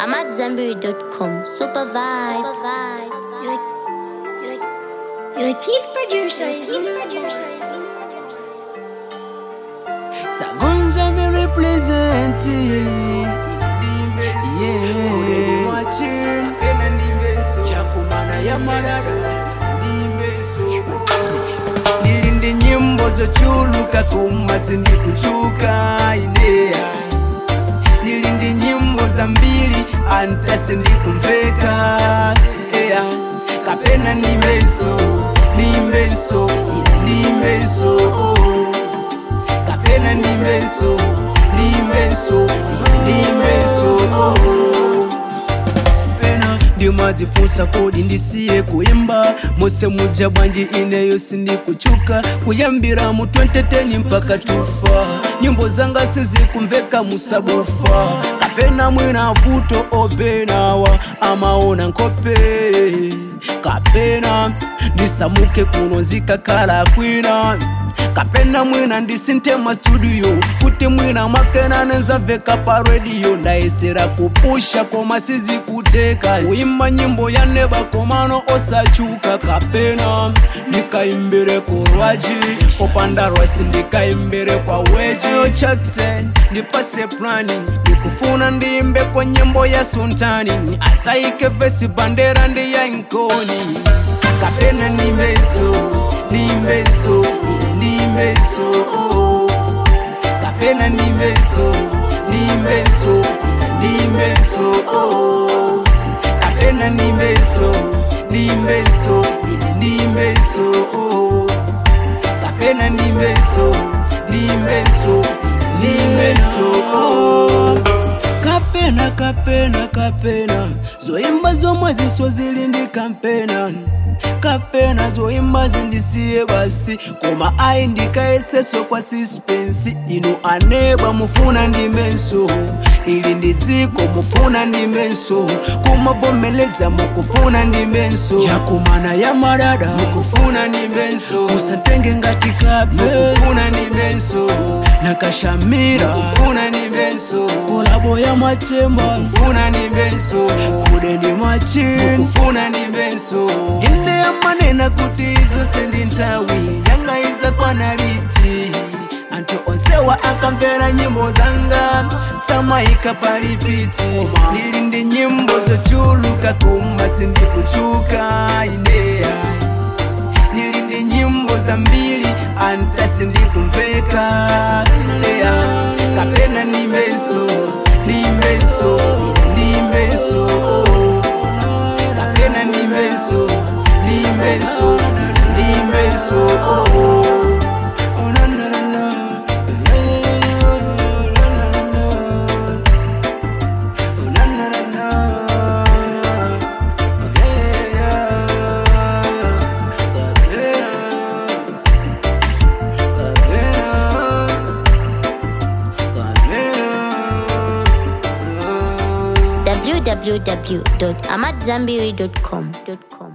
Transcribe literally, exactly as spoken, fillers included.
ahmad zambiri dot com. Super vibes. Your, your, your chief producer is in Sagonza me representing. Yeah, watching. Yakumana ya marara. Nilinde nyimbo zochuluka kuma sindi kuchuka idea. Nilinde nyimbo za mbili anta sindi kumveka. Yeah, kapena nimeso, nimeso, nimeso. Kapena nimeso, nimeso, nimeso. Ndimazifunsa kodi ndisiye kuimba mose muja bwanji ineyo sindi kuchuka kuyambira mu twenty ten mpaka tufa nyimbo zanga sizikumveka musabufa kapena mwina vuto obenawa amaona nkope kapena nisamuke kunonzika kala kwina kapena mwina ndisintema studio kuti mwina makena nenzaveka pa radio ndaisera kupusha koma sizi kuteka uimba nyimbo ya neba komano osachuka kapena nikaimbere kurwaji opanda rwasi nikaimbere kwa weji ochakse nipase planning nikufuna ndiimbe kwa nyimbo ya sultani asaike vesi bandera ndi ya inkoni kapena nimeso nimeso nimeso kapena nimeso nimeso nimeso kapena nimeso nimeso nimeso kapena nimeso nimeso nimeso kapena kapena kapena zoimba zomwe ziso zilindi kampena kapena zoimba zindisiye basi koma aindikaeseso kwa suspense ino aneba mufuna ndimenso ili ndiziko mufuna ndimenso kumavomeleza mukufuna ndimenso yakumana ya marada mukufuna ndimenso usantenge ngati kape mukufuna ndimenso nakashamira mukufuna ndimenso kolabo ya machemba mukufuna ndimenso kude ndi machini mukufuna ndimenso inde ya manena kuti izo sendi ntawi yanga iza kwa nariti anto onsewa akamvera nyimbo zanga samaika palipiti nilinde nyimbo zochuluka kuma sindi kuchuka idea nilinde nyimbo za mbili anta sindi kumveka idea kapena nimeso nimeso nimeso kapena nimeso nimeso nimeso oh na na na na na na na na w w w dot ahmad zambiri dot com.